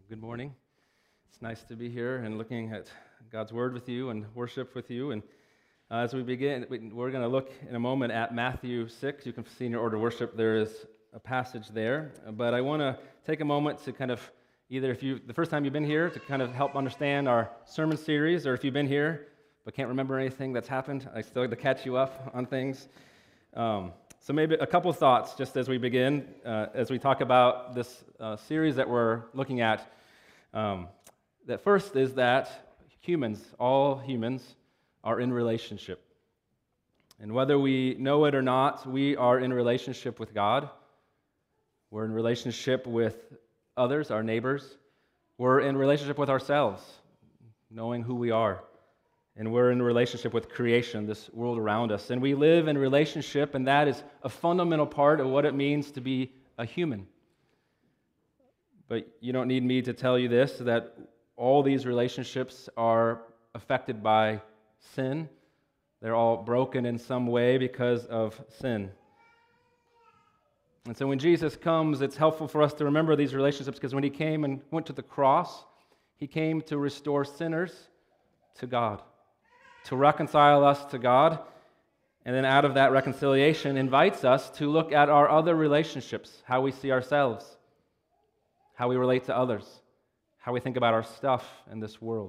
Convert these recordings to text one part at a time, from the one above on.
Good morning. It's nice to be here and looking at God's Word with you and worship with you. And as we begin, we're going to look in a moment at Matthew 6. You can see in your order of worship there is a passage there. But I want to take a moment to kind of either the first time you've been here, to kind of help understand our sermon series, or if you've been here but can't remember anything that's happened, I still like to catch you up on things. So maybe a couple of thoughts just as we begin, as we talk about this series that we're looking at. That first is that all humans, are in relationship. And whether we know it or not, we are in relationship with God. We're in relationship with others, our neighbors. We're in relationship with ourselves, knowing who we are. And we're in a relationship with creation, this world around us. And we live in relationship, and that is a fundamental part of what it means to be a human. But you don't need me to tell you this, that all these relationships are affected by sin. They're all broken in some way because of sin. And so when Jesus comes, it's helpful for us to remember these relationships, because when he came and went to the cross, he came to restore sinners to God, to reconcile us to God, and then out of that reconciliation invites us to look at our other relationships, how we see ourselves, how we relate to others, how we think about our stuff in this world.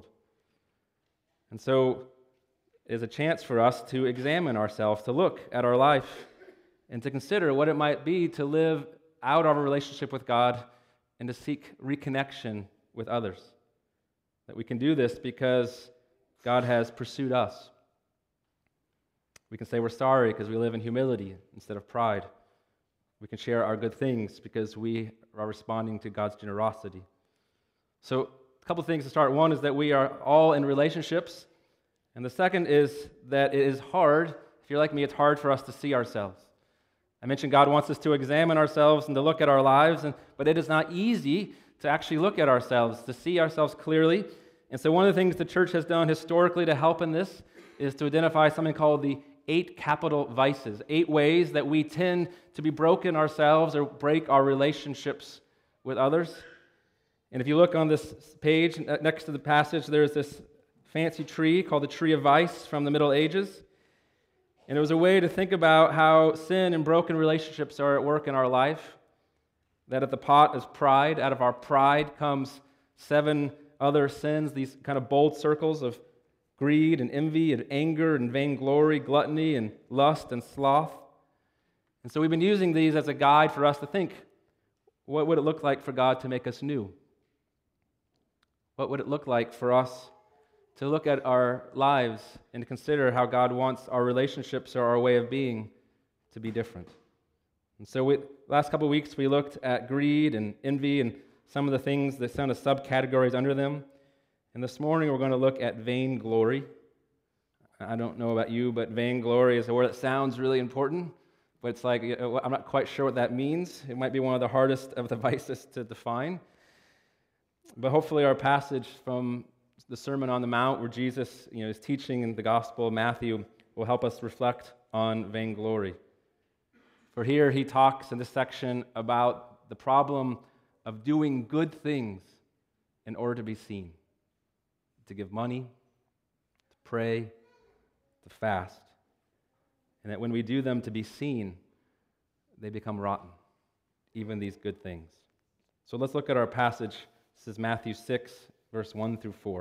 And so it's a chance for us to examine ourselves, to look at our life, and to consider what it might be to live out our relationship with God and to seek reconnection with others. That we can do this because God has pursued us. We can say we're sorry because we live in humility instead of pride. We can share our good things because we are responding to God's generosity. So a couple things to start. One is that we are all in relationships. And the second is that it is hard. If you're like me, it's hard for us to see ourselves. I mentioned God wants us to examine ourselves and to look at our lives, but it is not easy to actually look at ourselves, to see ourselves clearly. And so one of the things the church has done historically to help in this is to identify something called the 8 capital vices, 8 ways that we tend to be broken ourselves or break our relationships with others. And if you look on this page, next to the passage, there's this fancy tree called the Tree of Vice from the Middle Ages. And it was a way to think about how sin and broken relationships are at work in our life. That at the pot is pride. Out of our pride comes 7 other sins, these kind of bold circles of greed and envy and anger and vainglory, gluttony and lust and sloth. And so we've been using these as a guide for us to think, what would it look like for God to make us new? What would it look like for us to look at our lives and to consider how God wants our relationships or our way of being to be different? And so last couple of weeks we looked at greed and envy and some of the things, the kind of subcategories under them. And this morning we're going to look at vainglory. I don't know about you, but vainglory is a word that sounds really important, but it's like, I'm not quite sure what that means. It might be one of the hardest of the vices to define. But hopefully our passage from the Sermon on the Mount, where Jesus is teaching in the Gospel of Matthew, will help us reflect on vainglory. For here he talks in this section about the problem of doing good things in order to be seen. To give money, to pray, to fast. And that when we do them to be seen, they become rotten, even these good things. So let's look at our passage. This is Matthew 6, verse 1 through 4.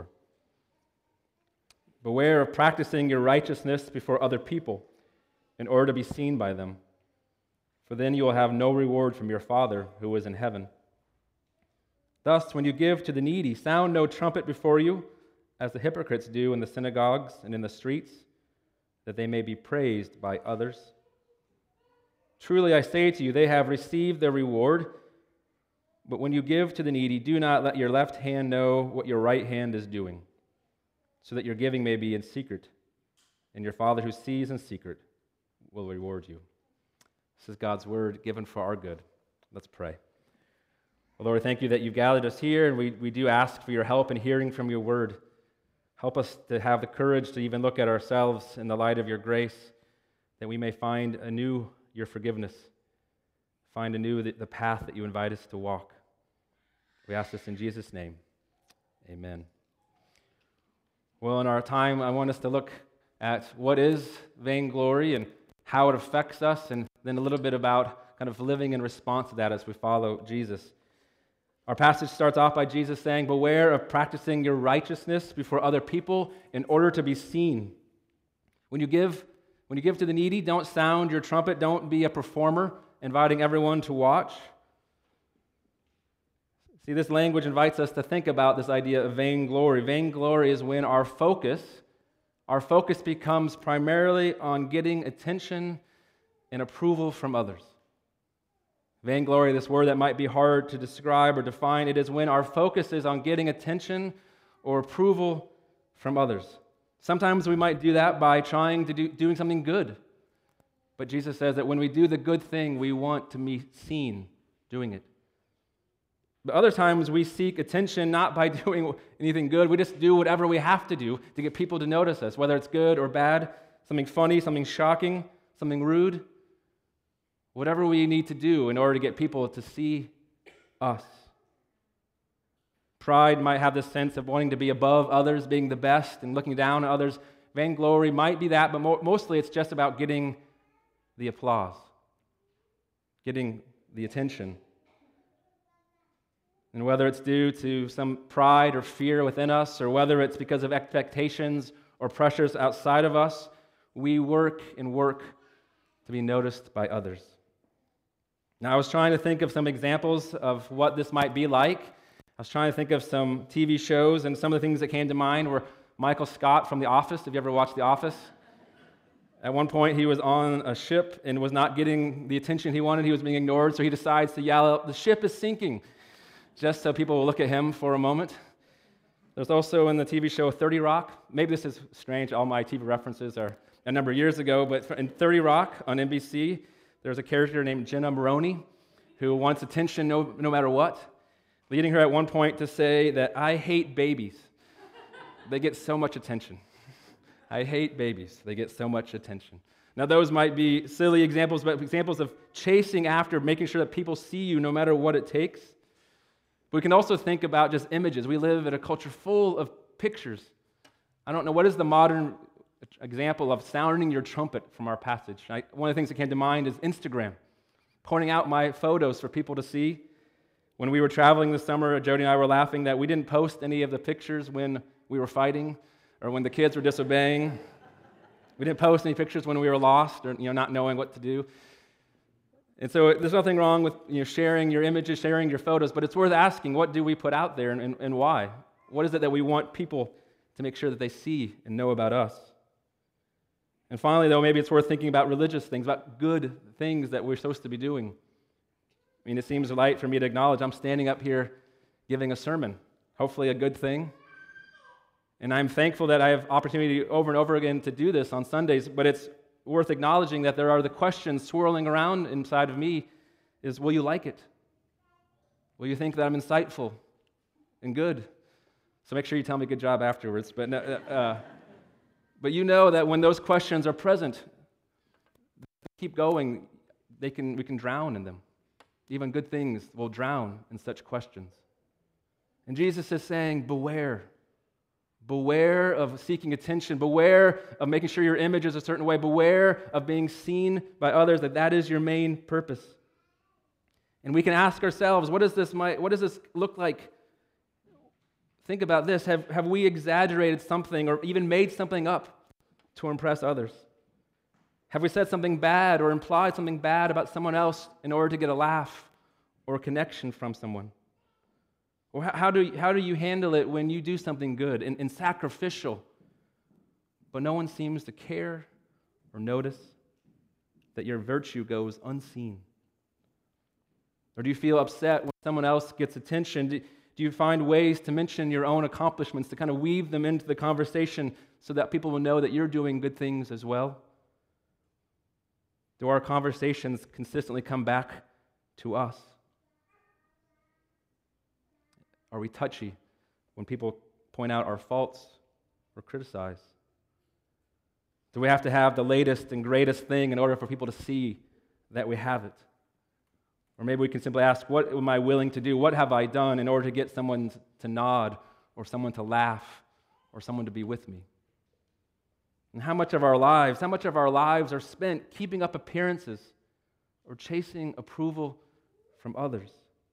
Beware of practicing your righteousness before other people in order to be seen by them, for then you will have no reward from your Father who is in heaven. Thus, when you give to the needy, sound no trumpet before you, as the hypocrites do in the synagogues and in the streets, that they may be praised by others. Truly I say to you, they have received their reward. But when you give to the needy, do not let your left hand know what your right hand is doing, so that your giving may be in secret, and your Father who sees in secret will reward you. This is God's word given for our good. Let's pray. Well, Lord, thank you that you've gathered us here, and we do ask for your help in hearing from your word. Help us to have the courage to even look at ourselves in the light of your grace, that we may find anew your forgiveness, find anew the path that you invite us to walk. We ask this in Jesus' name. Amen. Well, in our time, I want us to look at what is vainglory and how it affects us, and then a little bit about kind of living in response to that as we follow Jesus. Our passage starts off by Jesus saying, "Beware of practicing your righteousness before other people in order to be seen." When you give to the needy, don't sound your trumpet, don't be a performer, inviting everyone to watch. See, this language invites us to think about this idea of vainglory. Vainglory is when our focus becomes primarily on getting attention and approval from others. Vainglory, this word that might be hard to describe or define, it is when our focus is on getting attention or approval from others. Sometimes we might do that by trying to doing something good. But Jesus says that when we do the good thing, we want to be seen doing it. But other times we seek attention not by doing anything good. We just do whatever we have to do to get people to notice us, whether it's good or bad, something funny, something shocking, something rude. Whatever we need to do in order to get people to see us. Pride might have this sense of wanting to be above others, being the best, and looking down at others. Vainglory might be that, but mostly it's just about getting the applause, getting the attention. And whether it's due to some pride or fear within us, or whether it's because of expectations or pressures outside of us, we work to be noticed by others. Now, I was trying to think of some examples of what this might be like. I was trying to think of some TV shows, and some of the things that came to mind were Michael Scott from The Office. Have you ever watched The Office? At one point, he was on a ship and was not getting the attention he wanted. He was being ignored, so he decides to yell out, "The ship is sinking," just so people will look at him for a moment. There's also in the TV show 30 Rock. Maybe this is strange. All my TV references are a number of years ago, but in 30 Rock on NBC, there's a character named Jenna Maroney who wants attention no matter what, leading her at one point to say that, "I hate babies. They get so much attention. I hate babies. They get so much attention." Now, those might be silly examples, but examples of chasing after, making sure that people see you no matter what it takes. But we can also think about just images. We live in a culture full of pictures. I don't know, what is the modern example of sounding your trumpet from our passage? One of the things that came to mind is Instagram, pointing out my photos for people to see. When we were traveling this summer, Jody and I were laughing that we didn't post any of the pictures when we were fighting or when the kids were disobeying. We didn't post any pictures when we were lost or not knowing what to do. And so there's nothing wrong with sharing your images, sharing your photos, but it's worth asking, what do we put out there and why? What is it that we want people to make sure that they see and know about us? And finally, though, maybe it's worth thinking about religious things, about good things that we're supposed to be doing. I mean, it seems right for me to acknowledge I'm standing up here giving a sermon, hopefully a good thing. And I'm thankful that I have opportunity over and over again to do this on Sundays, but it's worth acknowledging that there are the questions swirling around inside of me is, will you like it? Will you think that I'm insightful and good? So make sure you tell me good job afterwards. But you know that when those questions are present, keep going, we can drown in them. Even good things will drown in such questions. And Jesus is saying, beware. Beware of seeking attention. Beware of making sure your image is a certain way. Beware of being seen by others, that is your main purpose. And we can ask ourselves, what does this look like? Think about this. Have we exaggerated something or even made something up to impress others? Have we said something bad or implied something bad about someone else in order to get a laugh or a connection from someone? Or how do you handle it when you do something good and sacrificial, but no one seems to care or notice that your virtue goes unseen? Or do you feel upset when someone else gets attention? Do you find ways to mention your own accomplishments, to kind of weave them into the conversation so that people will know that you're doing good things as well? Do our conversations consistently come back to us? Are we touchy when people point out our faults or criticize? Do we have to have the latest and greatest thing in order for people to see that we have it? Or maybe we can simply ask, what am I willing to do? What have I done in order to get someone to nod, or someone to laugh, or someone to be with me? And how much of our lives are spent keeping up appearances or chasing approval from others?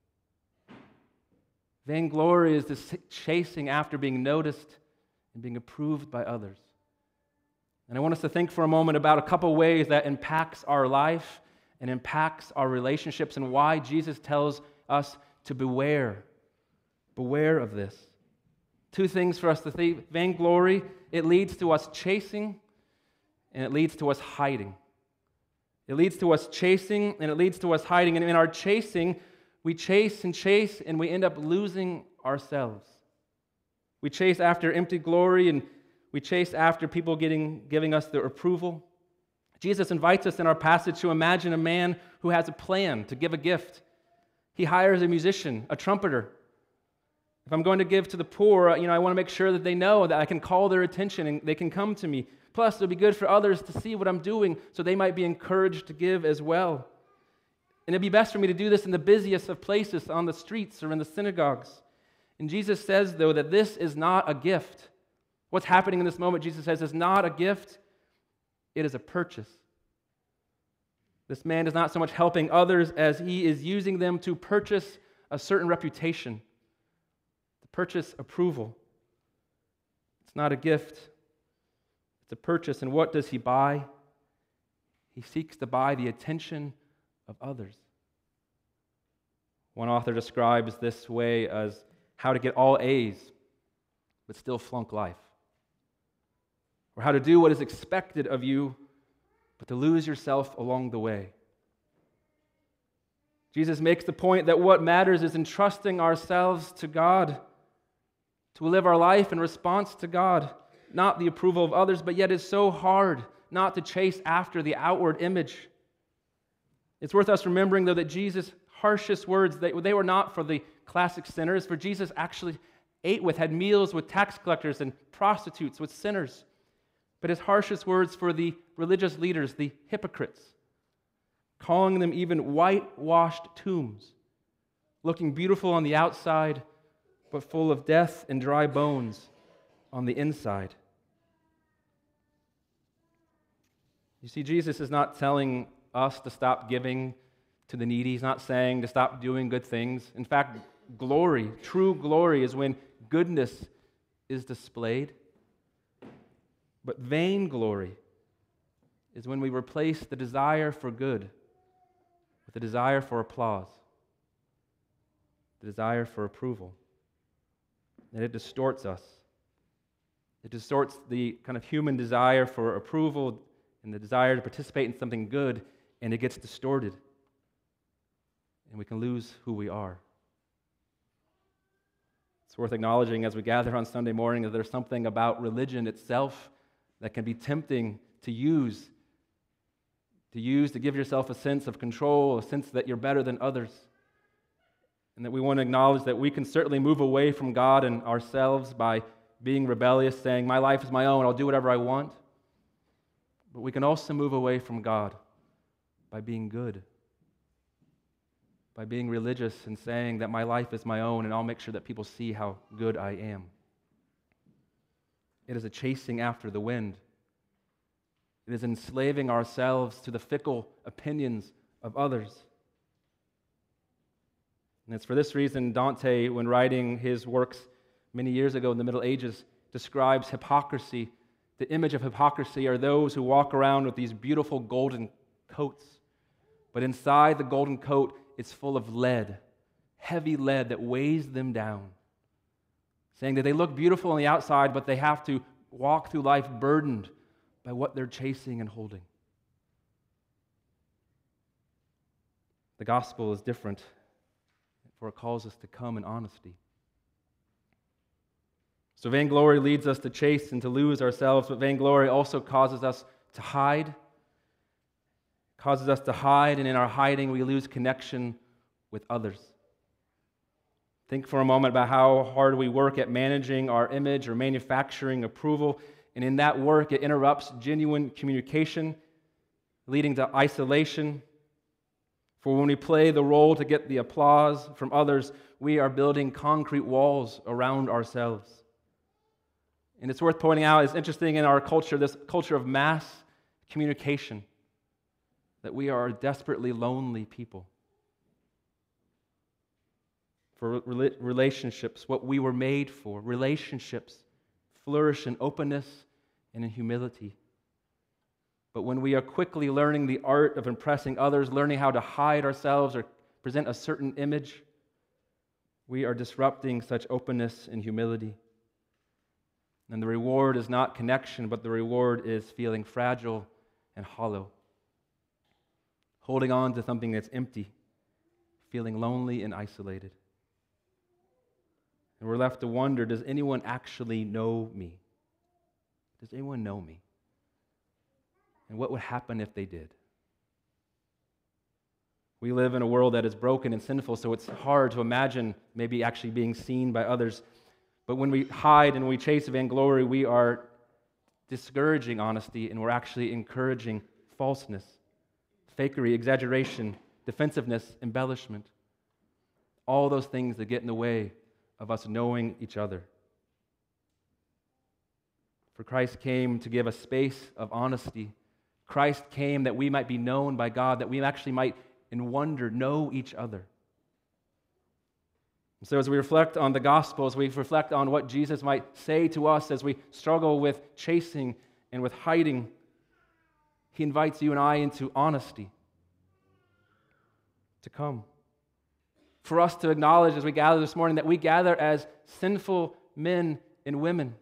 Vainglory is this chasing after being noticed and being approved by others. And I want us to think for a moment about a couple ways that impacts our life and impacts our relationships, and why Jesus tells us to beware. Beware of this. Two things for us to think. Vainglory, it leads to us chasing, and it leads to us hiding. It leads to us chasing, and it leads to us hiding. And in our chasing, we chase, and we end up losing ourselves. We chase after empty glory, and we chase after people giving us their approval. Jesus invites us in our passage to imagine a man who has a plan to give a gift. He hires a musician, a trumpeter. If I'm going to give to the poor, I want to make sure that they know that I can call their attention and they can come to me. Plus, it'll be good for others to see what I'm doing so they might be encouraged to give as well. And it'd be best for me to do this in the busiest of places, on the streets or in the synagogues. And Jesus says, though, that this is not a gift. What's happening in this moment, Jesus says, is not a gift. It is a purchase. This man is not so much helping others as he is using them to purchase a certain reputation, to purchase approval. It's not a gift. It's a purchase. And what does he buy? He seeks to buy the attention of others. One author describes this way as how to get all A's but still flunk life. Or how to do what is expected of you, but to lose yourself along the way. Jesus makes the point that what matters is entrusting ourselves to God, to live our life in response to God, not the approval of others, but yet it's so hard not to chase after the outward image. It's worth us remembering, though, that Jesus' harshest words, they were not for the classic sinners, for Jesus actually had meals with tax collectors and prostitutes, with sinners. But his harshest words for the religious leaders, the hypocrites, calling them even whitewashed tombs, looking beautiful on the outside, but full of death and dry bones on the inside. You see, Jesus is not telling us to stop giving to the needy. He's not saying to stop doing good things. In fact, glory, true glory, is when goodness is displayed. But vainglory is when we replace the desire for good with the desire for applause, the desire for approval. And it distorts us. It distorts the kind of human desire for approval and the desire to participate in something good, and it gets distorted. And we can lose who we are. It's worth acknowledging as we gather on Sunday morning that there's something about religion itself that can be tempting to use to give yourself a sense of control, a sense that you're better than others. And that we want to acknowledge that we can certainly move away from God and ourselves by being rebellious, saying, my life is my own, I'll do whatever I want. But we can also move away from God by being good, by being religious and saying that my life is my own and I'll make sure that people see how good I am. It is a chasing after the wind. It is enslaving ourselves to the fickle opinions of others. And it's for this reason Dante, when writing his works many years ago in the Middle Ages, describes hypocrisy. The image of hypocrisy are those who walk around with these beautiful golden coats, but inside the golden coat it's full of lead, heavy lead that weighs them down, saying that they look beautiful on the outside, but they have to walk through life burdened by what they're chasing and holding. The gospel is different, for it calls us to come in honesty. So vainglory leads us to chase and to lose ourselves, but vainglory also causes us to hide. Causes us to hide, and in our hiding we lose connection with others. Think for a moment about how hard we work at managing our image or manufacturing approval, and in that work it interrupts genuine communication, leading to isolation. For when we play the role to get the applause from others, we are building concrete walls around ourselves. And it's worth pointing out, it's interesting in our culture, this culture of mass communication, that we are desperately lonely people. For relationships, what we were made for, relationships flourish in openness and in humility. But when we are quickly learning the art of impressing others, learning how to hide ourselves or present a certain image, we are disrupting such openness and humility. And the reward is not connection, but the reward is feeling fragile and hollow, holding on to something that's empty, feeling lonely and isolated. And we're left to wonder, does anyone actually know me? Does anyone know me? And what would happen if they did? We live in a world that is broken and sinful, so it's hard to imagine maybe actually being seen by others. But when we hide and we chase vainglory, we are discouraging honesty, and we're actually encouraging falseness, fakery, exaggeration, defensiveness, embellishment. All those things that get in the way of us knowing each other. For Christ came to give a space of honesty. Christ came that we might be known by God, that we actually might, in wonder, know each other. So as we reflect on the gospel, as we reflect on what Jesus might say to us as we struggle with chasing and with hiding, he invites you and I into honesty, to come. For us to acknowledge as we gather this morning that we gather as sinful men and women.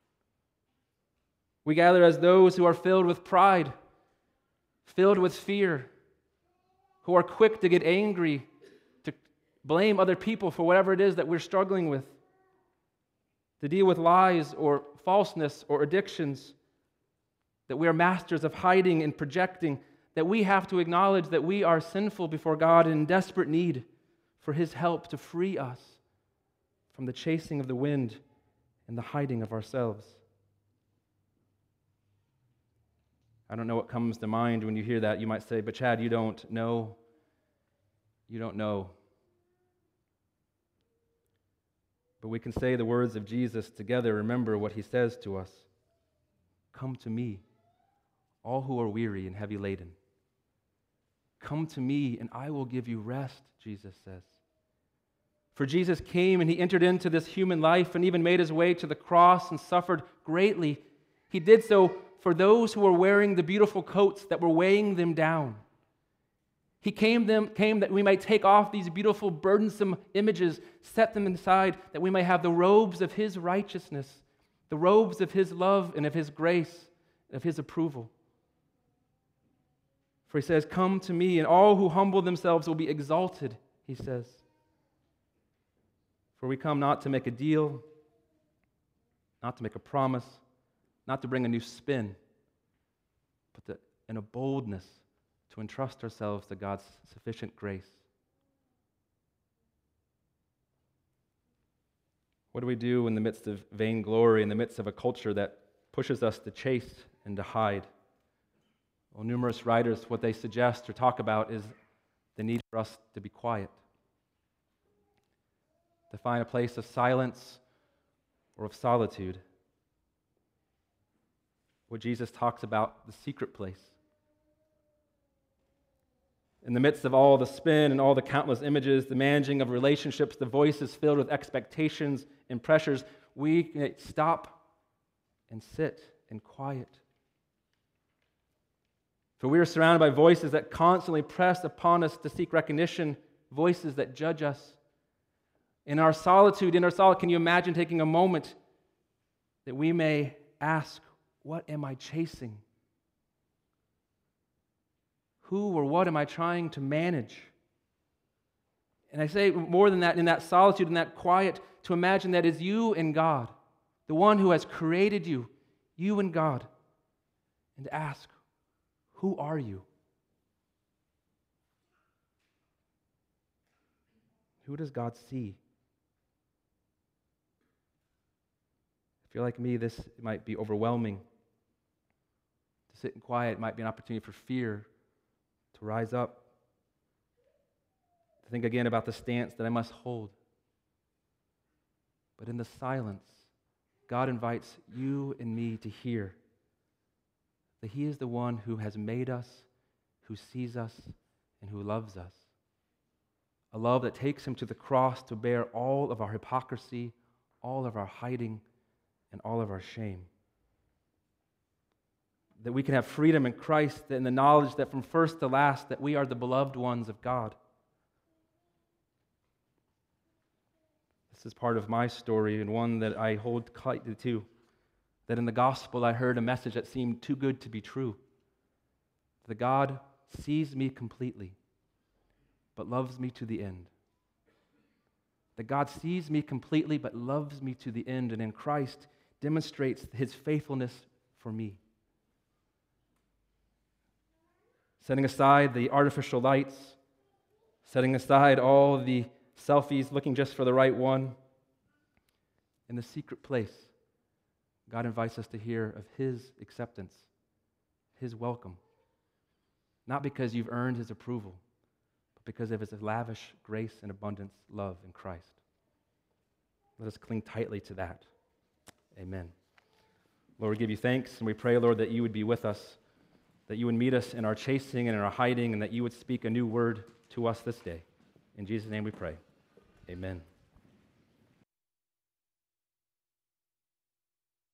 We gather as those who are filled with pride, filled with fear, who are quick to get angry, to blame other people for whatever it is that we're struggling with, to deal with lies or falseness or addictions, that we are masters of hiding and projecting, that we have to acknowledge that we are sinful before God and in desperate need for His help to free us from the chasing of the wind and the hiding of ourselves. I don't know what comes to mind when you hear that. You might say, but Chad, you don't know. You don't know. But we can say the words of Jesus together. Remember what He says to us. Come to me, all who are weary and heavy laden. Come to me, and I will give you rest, Jesus says. For Jesus came and He entered into this human life and even made His way to the cross and suffered greatly. He did so for those who were wearing the beautiful coats that were weighing them down. He came that we might take off these beautiful, burdensome images, set them aside, that we may have the robes of His righteousness, the robes of His love and of His grace, of His approval. For He says, come to me, and all who humble themselves will be exalted, He says. For we come not to make a deal, not to make a promise, not to bring a new spin, but in a boldness to entrust ourselves to God's sufficient grace. What do we do in the midst of vainglory, in the midst of a culture that pushes us to chase and to hide? Well, numerous writers, what they suggest or talk about is the need for us to be quiet, to find a place of silence or of solitude. What Jesus talks about, the secret place. In the midst of all the spin and all the countless images, the managing of relationships, the voices filled with expectations and pressures, we can stop and sit in quiet. For we are surrounded by voices that constantly press upon us to seek recognition, voices that judge us. In our solitude, can you imagine taking a moment that we may ask, what am I chasing? Who or what am I trying to manage? And I say more than that, in that solitude, in that quiet, to imagine that is you and God, the one who has created you, you and God, and to ask, who are you? Who does God see? If you're like me, this might be overwhelming. To sit in quiet might be an opportunity for fear to rise up. to think again about the stance that I must hold. But in the silence, God invites you and me to hear that He is the one who has made us, who sees us, and who loves us. A love that takes Him to the cross to bear all of our hypocrisy, all of our hiding, and all of our shame. That we can have freedom in Christ in the knowledge that from first to last that we are the beloved ones of God. This is part of my story and one that I hold tightly to. That in the gospel I heard a message that seemed too good to be true. That God sees me completely, but loves me to the end. That God sees me completely, but loves me to the end, and in Christ demonstrates His faithfulness for me. Setting aside the artificial lights, setting aside all the selfies, looking just for the right one, in the secret place, God invites us to hear of His acceptance, His welcome. Not because you've earned His approval, but because of His lavish grace and abundance love in Christ. Let us cling tightly to that. Amen. Lord, we give you thanks, and we pray, Lord, that you would be with us, that you would meet us in our chasing and in our hiding, and that you would speak a new word to us this day. In Jesus' name we pray. Amen.